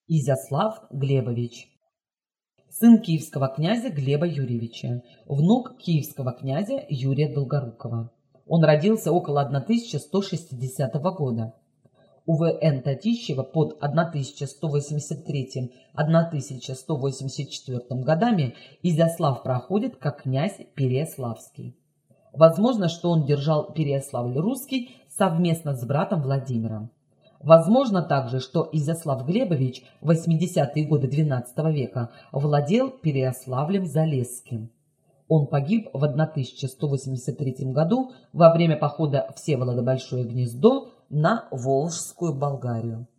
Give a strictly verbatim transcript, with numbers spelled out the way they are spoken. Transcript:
Изяслав Глебович. Сын киевского князя Глеба Юрьевича, внук киевского князя Юрия Долгорукова. Он родился около тысяча сто шестидесятого года. У В Н Татищева под тысяча сто восемьдесят третьим — тысяча сто восемьдесят четвёртым годами Изяслав проходит как князь Переяславский. Возможно, что он держал Переяславль-Русский совместно с братом Владимиром. Возможно также, что Изяслав Глебович в восьмидесятые годы двенадцатого века владел Переяславлем-Залесским. Он погиб в тысяча сто восемьдесят третьем году во время похода Всеволода Большое Гнездо на Волжскую Болгарию.